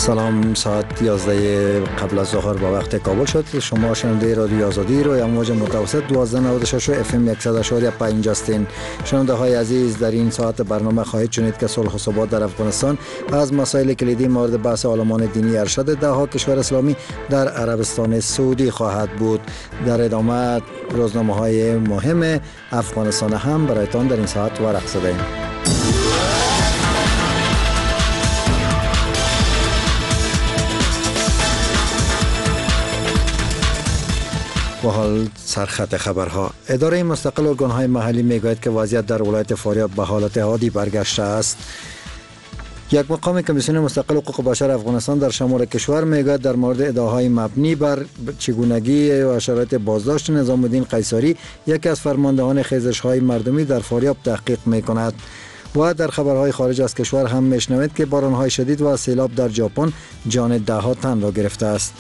سلام، ساعت 11 قبل از ظهر با وقت کابل شد. شما شنونده رادیو آزادی رو امواج متوسط 1296 اف ام 100.5 هستین. شنونده های عزیز، در این ساعت برنامه خواهید شنید که صلح و ثبات در افغانستان از مسائل کلیدی مورد بحث عالمان دینی ارشد دهها کشور اسلامی در عربستان سعودی خواهد بود. در ادامه روزنامه های مهم افغانستان هم برایتان در این ساعت ورق زده. و حال سرخط خبرها. اداره مستقل ارگان‌های محلی میگوید که وضعیت در ولایت فاریاب به حالت عادی برگشته است. یک مقام کمیسیون مستقل حقوق بشر افغانستان در شمال کشور میگوید در مورد ادعاهای مبنی بر چگونگی و شرایط بازداشت نظام الدین قیصری، یکی از فرماندهان خیزش‌های مردمی در فاریاب، تحقیق میکند. و در خبرهای خارج از کشور هم میشنوید که باران‌های شدید و سیلاب در ژاپن جان ده‌ها تن را گرفته است.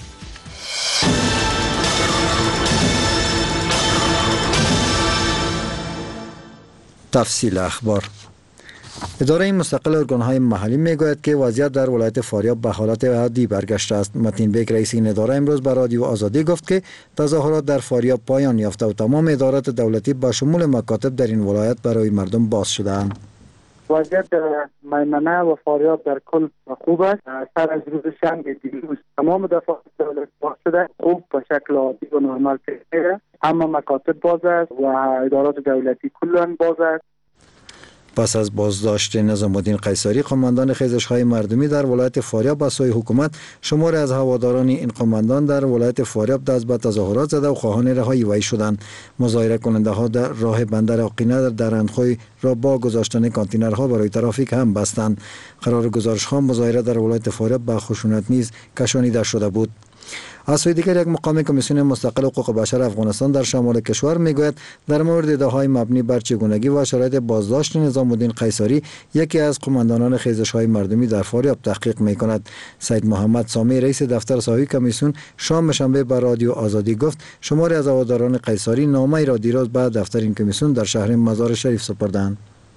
تفصیل اخبار. اداره مستقل ارگان‌های محلی میگوید که وضعیت در ولایت فاریاب به حالت عادی برگشته است. متین بیگ رئیس این اداره امروز به رادیو آزادی گفت که تظاهرات در فاریاب پایان یافته و تمام ادارات دولتی با شمول مکاتب در این ولایت برای مردم باز شده‌اند. وضعیت میمنه و فاریاب در کل خوب است. سر از روز شنبه دیروز تمام دفعات دولت باز شده، خوب به شکل عادی و نرمال پیش میره. اما مکاتب باز است و ادارات دولتی کلاً باز است. پس از بازداشت نظام الدین قیصری، قماندان خیزش‌های مردمی در ولایت فاریاب با سوی حکومت، شمار از هواداران این قماندان در ولایت فاریاب دست به تظاهرات زده و خواهان رهایی وی شدند. مظاهره کننده ها در راه بندر آقینه در اندخوی را با گذاشتن کانتینرها برای ترافیک هم بستند. قرار گزارش ها مظاهره در ولایت فاریاب با خشونت نیز کشانیده شده بود. از سوی دیگر، یک مقام کمیسیون مستقل حقوق بشر افغانستان در شمال کشور میگوید در مورد ادعاهای مبنی بر چگونگی و شرایط بازداشت نظام الدین قیصری، یکی از قماندانان خیزش‌های مردمی در فاریاب، تحقیق میکند. سید محمد سامی رئیس دفتر صحافی کمیسیون شام شنبه به رادیو آزادی گفت شماری از هواداران قیصری نامه‌ای را دیروز به دفتر این کمیسیون در شهر مزار شریف سپردند.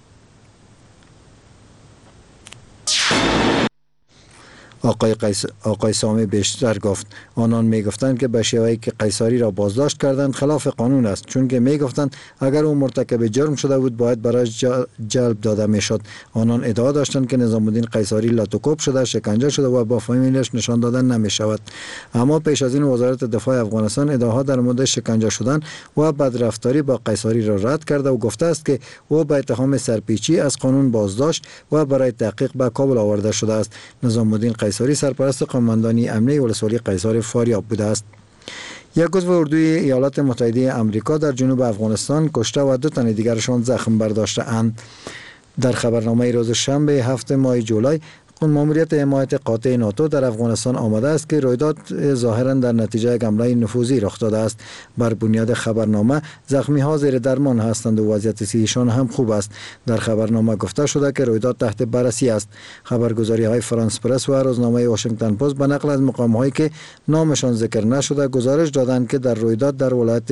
آقای سامی بیشتر گفت آنان میگفتند که به شیوهی که قیصری را بازداشت کردند خلاف قانون است، چون که میگفتند اگر او مرتکب جرم شده بود باید برایش جلب داده میشد. آنان ادعا داشتند که نظام الدین قیصری لاتوکوب شده، شکنجه شده و با فامیلش نشان دادن نمیشود. اما پیش از این وزارت دفاع افغانستان ادعاها در مورد شکنجه شدن و بدرفتاری با قیصری را رد کرده و گفته است که او به اتهام سرپیچی از قانون بازداشت و برای تحقیق به کابل آورده شده است. نظام الدین قیصری سرپرست قماندانی امنیه ولسوالی قیصر فاریاب بوده است. یک عضو اردوی ایالات متحده آمریکا در جنوب افغانستان کشته و 2 تن دیگرشان زخم برداشته اند. در خبرنامه روز شنبه 7 ماه جولای، ماموریت حمایت قاطع ناتو در افغانستان آمده است که رویداد ظاهرا در نتیجه یک حمله نفوذی رخ داده است. بر بنیاد خبرنامه زخمی ها زیر درمان هستند و وضعیت صحیشان هم خوب است. در خبرنامه گفته شده که رویداد تحت بررسی است. خبرگزاری های فرانس پرس و روزنامه واشنگتن پست به نقل از مقام هایی که نامشان ذکر نشده گزارش دادند که در رویداد در ولایت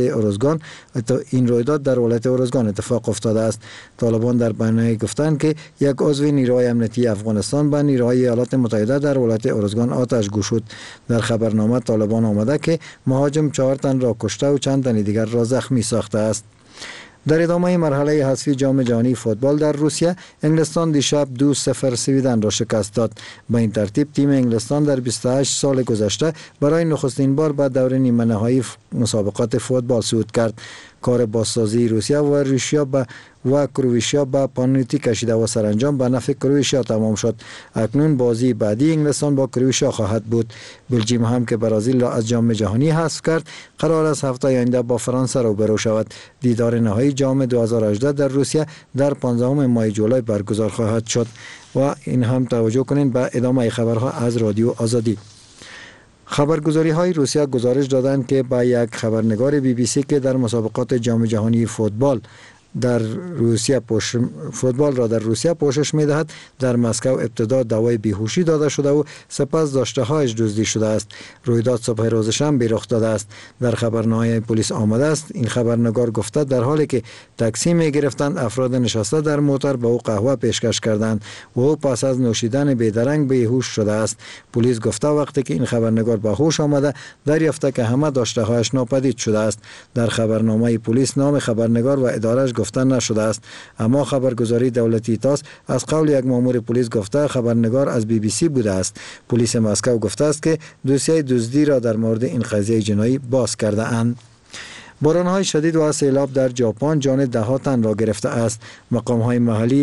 اورزگان اتفاق افتاده است. طالبان در بیانیه گفتند که یک عضو نیروهای امنیتی افغانستان به نیروهای ایالات متحده در ولایت اورزگان آتش گشود. در خبرنامه طالبان آمده که مهاجم 4 تن را کشته و چند تن دیگر را زخمی ساخته است. در ادامه مرحله حذفی جام جهانی فوتبال در روسیه، انگلستان دیشب 2-0 سویدن را شکست داد. به این ترتیب تیم انگلستان در 28 سال گذشته برای نخستین بار به دور نیمه نهایی مسابقات فوتبال صعود کرد. کار بازسازی روسیه و کرواتیا به پنالتی کشیده و سرانجام به نفع کرواتیا تمام شد. اکنون بازی بعدی انگلستان با کرواتیا خواهد بود. بلژیم هم که برزیل را از جام جهانی حذف کرد، قرار است هفته آینده با فرانسه روبرو شود. دیدار نهایی جام 2018 در روسیه در 15 ماه جولای برگزار خواهد شد. و این هم توجه کنین به ادامه خبرها از رادیو آزادی. خبرگزاری های روسیه گزارش دادند که با یک خبرنگار BBC که در مسابقات جام جهانی فوتبال در روسیه فوتبال را در روسیه پوشش می‌دهد. در مسکو ابتدا داوای بیهوشی داده شده و سپس داشته‌هایش دزدی شده است. رویداد صبح روز شنبه رخ داده است. در خبرنامه پلیس آمده است این خبرنگار گفته در حالی که تاکسی می‌گرفتند افراد نشسته در موتور به او قهوه پیشکش کردند و او پس از نوشیدن بیدرنگ بیهوش شده است. پلیس گفته وقتی که این خبرنگار به هوش آمده دریافته که همه داشته‌هایش ناپدید شده است. در خبرنامه پلیس نام خبرنگار و اداره‌اش گفته نشده است، اما خبرگزاری دولتی تاس از قول یک مأمور پلیس گفته خبرنگار از BBC بوده است. پلیس مسکو گفته است که دوسیه دزدی را در مورد این قضیه جنایی باز کرده اند. باران‌های شدید و سیلاب در ژاپن جان ده‌ها تن را گرفته است. مقام‌های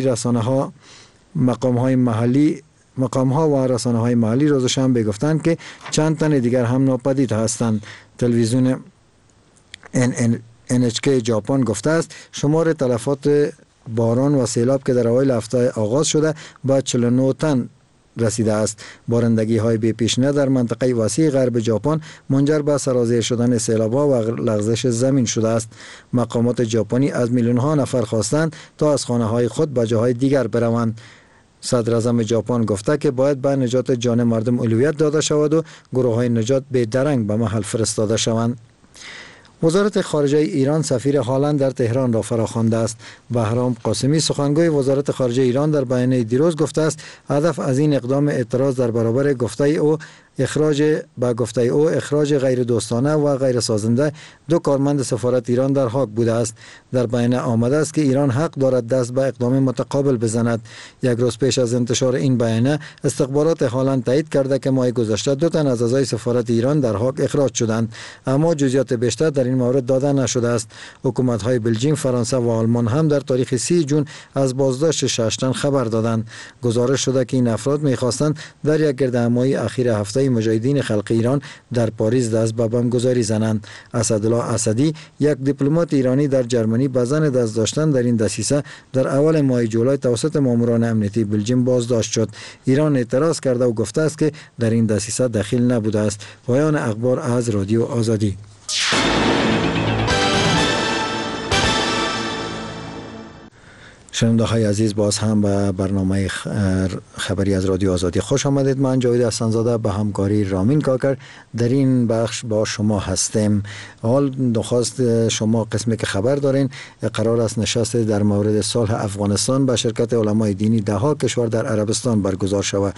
و رسانه‌های محلی روز شنبه گفتند که چند تن دیگر هم ناپدید هستند. تلویزیون NHK ژاپن گفته است شمار تلفات باران و سیلاب که در اوایل هفته آغاز شده به 49 تن رسیده است. بارندگی های بی پیشینه در منطقه وسیع غرب ژاپن منجر به سرازیر شدن سیلاب‌ها و لغزش زمین شده است. مقامات ژاپنی از میلیون ها نفر خواستند تا از خانه های خود به جاهای دیگر بروند. صدر اعظم ژاپن گفته که باید به نجات جان مردم اولویت داده شود و گروه های نجات به درنگ به محل فرستاده شوند. وزارت خارجه ایران سفیر هالند در تهران را فراخوانده است. بهرام قاسمی سخنگوی وزارت خارجه ایران در بیانیه دیروز گفته است هدف از این اقدام اعتراض در برابر اخراج غیر دوستانه و غیر سازنده دو کارمند سفارت ایران در هاگ بوده است. در بیانیه آمده است که ایران حق دارد دست به اقدام متقابل بزند. یک روز پیش از انتشار این بیانیه استخبارات هالند تایید کرده که ماه گذشته 2 تن از اعضای سفارت ایران در هاگ اخراج شدند، اما جزئیات بیشتر در این مورد داده نشده است. حکومت‌های بلژیم، فرانسه و آلمان هم در تاریخ 30 جون از بازداشت 6 تن خبر دادند. گزارش شده که این افراد می‌خواستند در یک گردهمایی اخیر هفته مجاهدین خلق ایران در پاریس دست به بمبگذاری زنند. اسدالله اسدی یک دیپلمات ایرانی در جرمنی به زن دست داشتن در این دسیسه در اول ماه جولای توسط ماموران امنیتی بلژیم بازداشت شد. ایران اعتراض کرده و گفته است که در این دسیسه دخیل نبوده است. پایان اخبار از رادیو آزادی. شنونده های عزیز باز هم به برنامه خبری از رادیو آزادی خوش آمدید. من جاوید احسان‌زاده به همکاری رامین کاکر در این بخش با شما هستیم. حال نخواست شما قسمی که خبر دارین قرار است نشست در مورد صلح افغانستان به شرکت علمای دینی 10 کشور در عربستان برگزار شود.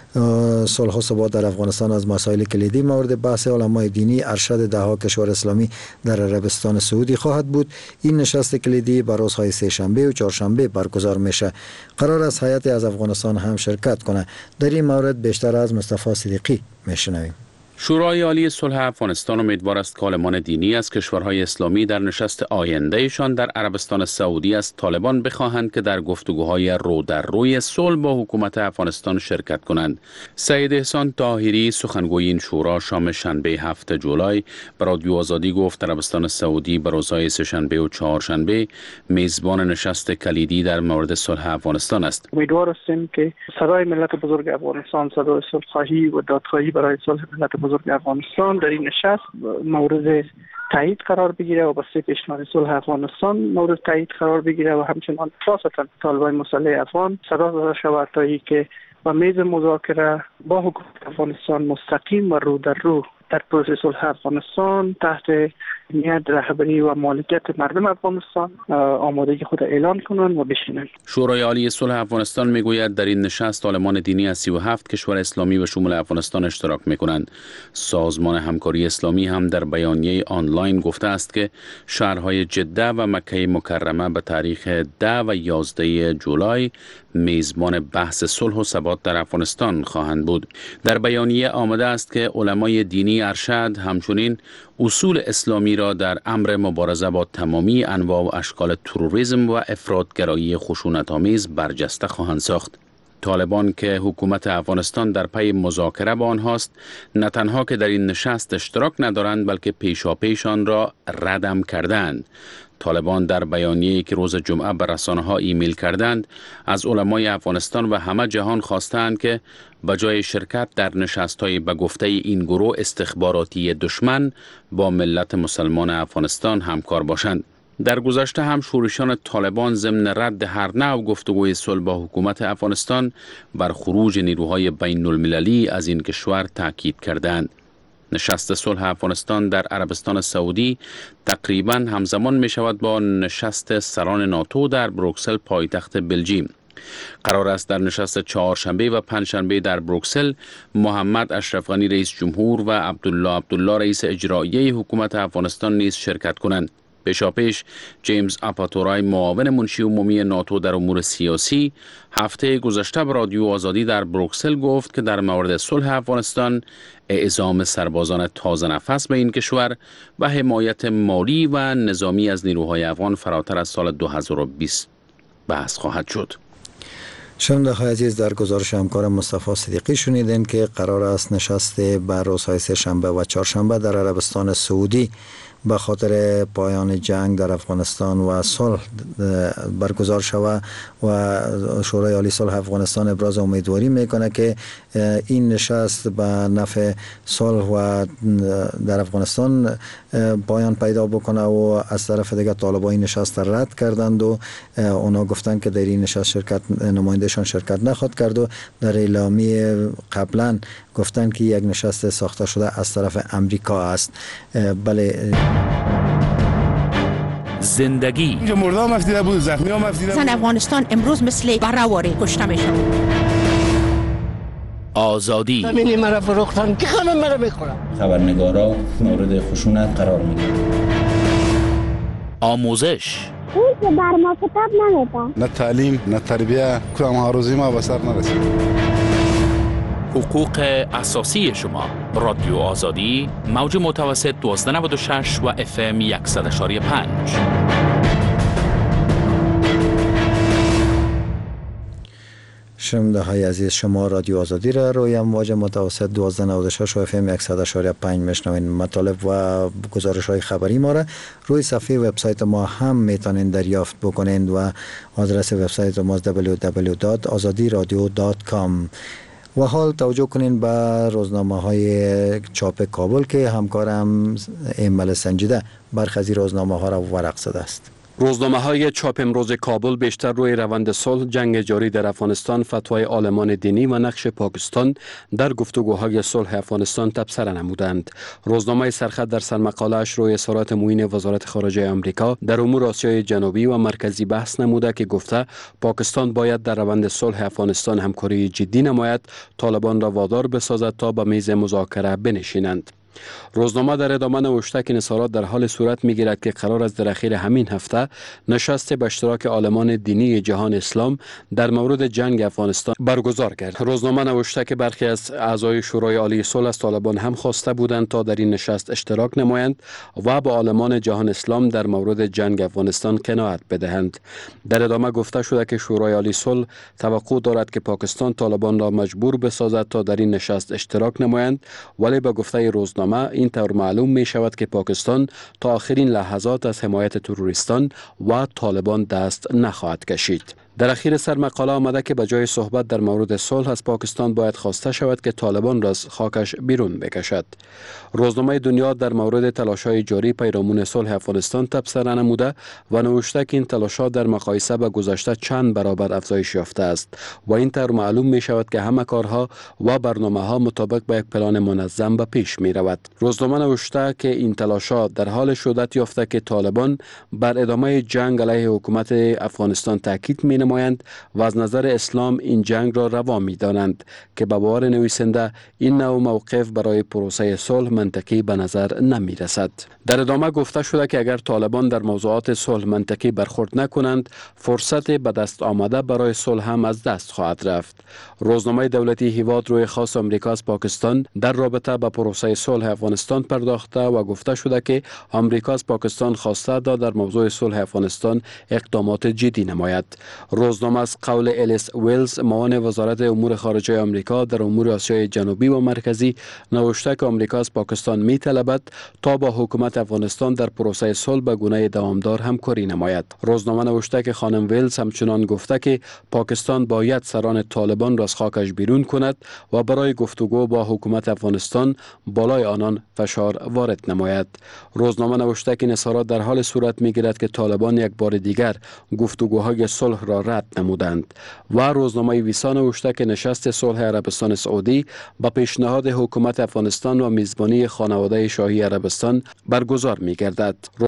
صلح و ثبات در افغانستان از مسائل کلیدی مورد بحث علمای دینی ارشد 10 کشور اسلامی در عربستان سعودی خواهد بود. این نشست کلیدی بر روزهای سه شنبه و چهارشنبه برگزار میشه. قرار است هیئت از افغانستان هم شرکت کنه. در این مورد بیشتر از مصطفی صدیقی میشنویم. شورای عالی صلح افغانستان امیدوار است که عالمان دینی از کشورهای اسلامی در نشست آیندهشان در عربستان سعودی از طالبان بخواهند که در گفتگوهای رو در روی صلح با حکومت افغانستان شرکت کنند. سید احسان طاهری سخنگوی این شورا شام شنبه 7 جولای به رادیو آزادی گفت عربستان سعودی به روزهای سه‌شنبه و چهارشنبه میزبان نشست کلیدی در مورد صلح افغانستان است. امیدوار هستیم که صدای ملت بزرگ افغانستان، صدای صلح‌خواهی و دادخواهی برای صلح ملت بزرگ افغانستان در این نشست مورد تایید قرار بگیره و بسیار پیشنهاد صلح افغانستان مورد تایید قرار بگیره و همچنان خاصتا طالبان مسلح افغان صدا داده شود تا اینکه با میز مذاکره با حکومت افغانستان مستقیم و رو در رو در پروسه صلح افغانستان تحت نیت رهبری و مالکیت مردم افغانستان آمادگی خود اعلان کنند و بشینند. شورای عالی صلح افغانستان میگوید در این نشست عالمان دینی از 37 کشور اسلامی به شمول افغانستان اشتراک میکنند. سازمان همکاری اسلامی هم در بیانیه آنلاین گفته است که شهرهای جده و مکه مکرمه به تاریخ 10 و 11 جولای میزبان بحث صلح و ثبات در افغانستان خواهند بود. در بیانیه آمده است که علمای دینی ارشد همچنین اصول اسلامی را در امر مبارزه با تمامی انواع و اشکال تروریسم و افراطگرایی خشونت‌آمیز برجسته خواهند ساخت. طالبان که حکومت افغانستان در پی مذاکره با آنهاست نه تنها که در این نشست اشتراک ندارند بلکه پیشاپیش آن را ردم کردند. طالبان در بیانیه‌ای که روز جمعه به رسانه‌ها ایمیل کردند از علمای افغانستان و همه جهان خواستند که به جای شرکت در نشست‌های به گفته این گروه استخباراتی دشمن با ملت مسلمان افغانستان همکار باشند. در گذشته هم شورشیان طالبان ضمن رد هر نوع گفتگوی صلح با حکومت افغانستان بر خروج نیروهای بین المللی از این کشور تاکید کردند. نشست صلح افغانستان در عربستان سعودی تقریباً همزمان می شود با نشست سران ناتو در بروکسل پایتخت بلژیم. قرار است در نشست چهارشنبه و پنجشنبه در بروکسل محمد اشرف غنی رئیس جمهور و عبدالله رئیس اجرایی حکومت افغانستان نیز شرکت کنند. پیشاپیش جیمز آپاتورای معاون منشی عمومی ناتو در امور سیاسی هفته گذشته به رادیو آزادی در بروکسل گفت که در مورد صلح افغانستان اعزام سربازان تازه نفس به این کشور و حمایت مالی و نظامی از نیروهای افغان فراتر از سال 2020 بحث خواهد شد. شنونده های عزیز، در گزارش همکار مصطفی صدیقی شنیدین که قرار است نشست بر روزهای سه‌شنبه و چهارشنبه در عربستان سعودی به خاطر پایان جنگ در افغانستان و صلح برگزار شود و شورای عالی صلح افغانستان ابراز امیدواری میکنه که این نشست به نفع صلح و در افغانستان پایان پیدا بکنه و از طرف دیگه طالبان این نشست رد کردند و اونا گفتند که در این نشست نمایندهشان شرکت نخواهد کرد و در اعلامیه قبلا گفتند که یک نشست ساخته شده از طرف امریکا است. بله، زندگی اینجا مرده هم افتیده بود، زخمی هم افتیده بود. زن افغانستان امروز مثل برهواری کشته میشن. آزادی همینی مرا فروختن که همه مرا میخورن. خبرنگارا مورد خشونت قرار میگیرن. آموزش اون که بر ما کتاب نمیدن. نه تعلیم نه تربیه، کدام هاروزی ما به سر نرسید. حقوق اساسی شما. رادیو آزادی، موج متوسط 1296 و FM 100.5. شنونده های عزیز، شما رادیو آزادی را روی موج متوسط 1296 و FM 100.5 میشنوین. مطالب و گزارش های خبری ما را روی صفحه وبسایت ما هم میتونین دریافت بکنین و آدرس وبسایت ما www.azadiradio.com. و حال توجه کنین به روزنامه های چاپ کابل که همکارم ایمل سنجیده برخی روزنامه ها را ورق زده است. روزنامه های چاپ امروز کابل بیشتر روی روند صلح، جنگ جاری در افغانستان، فتوای عالمان دینی و نقش پاکستان در گفتگوهای صلح افغانستان تبصره نمودند. روزنامه سرخط در سرمقاله‌اش روی اظهارات معین وزارت خارجه آمریکا در امور آسیای جنوبی و مرکزی بحث نموده که گفته پاکستان باید در روند صلح افغانستان همکاری جدی نماید، طالبان را وادار بسازد تا به میز مذاکره بنشینند. روزنامه در ادامه نوشته که انحصارات در حال صورت می‌گیرد که قرار است در اخیر همین هفته نشست به اشتراک عالمان دینی جهان اسلام در مورد جنگ افغانستان برگزار گردد. روزنامه نوشته که برخی از اعضای شورای عالی صلح از طالبان هم خواسته بودند تا در این نشست اشتراک نمایند و با عالمان جهان اسلام در مورد جنگ افغانستان قناعت بدهند. در ادامه گفته شده که شورای عالی صلح توقع دارد که پاکستان طالبان را مجبور بسازد تا در این نشست اشتراک نمایند، ولی به گفته روزنامه این طور معلوم می شود که پاکستان تا آخرین لحظات از حمایت تروریستان و طالبان دست نخواهد کشید. در اخیر سرمقاله آمده که بجای صحبت در مورد صلح از پاکستان باید خواسته شود که طالبان را از خاکش بیرون بکشد. روزنامه دنیا در مورد تلاش‌های جاری پیرامون صلح افغانستان تبصره نموده و نوشته که این تلاش‌ها در مقایسه با گذشته چند برابر افزایش یافته است و این طور معلوم می شود که همه کارها و برنامه‌ها مطابق با یک پلان منظم به پیش می رود. روزنامه نوشته که این تلاش‌ها در حال شهرت یافته که طالبان بر ادامه جنگ علیه حکومت افغانستان تاکید می نمایند و از نظر اسلام این جنگ را روا می دانند که به باور نویسنده این نوع موقف برای پروسه صلح منطقی به نظر نمی رسد. در ادامه گفته شده که اگر طالبان در موضوعات صلح منطقی برخورد نکنند، فرصت به دست آمده برای صلح هم از دست خواهد رفت. روزنامه دولتی هیواد روی خاص آمریکا از پاکستان در رابطه با پروسه صلح افغانستان پرداخته و گفته شده که آمریکا از پاکستان خواسته در موضوع صلح افغانستان اقدامات جدی نماید. روزنامه از قول الیس ویلز معاون وزارت امور خارجه آمریکا در امور آسیای جنوبی و مرکزی نوشته که آمریکا از پاکستان می‌طلبد تا با حکومت افغانستان در پروسه صلح به گونه دوامدار همکاری نماید. روزنامه نوشته که خانم ویلز همچنان گفته که پاکستان باید سران طالبان را از خاکش بیرون کند و برای گفتگو با حکومت افغانستان بالای آنان فشار وارد نماید. روزنامه نوشته که نظارات در حال صورت می‌گیرد که طالبان یک بار دیگر گفتگوهای صلح را رد نمودند و روزنامه ویسا نوشته که نشست صلح عربستان سعودی با پیشنهاد حکومت افغانستان و میزبانی خانواده شاهی عربستان برگزار می‌گردد.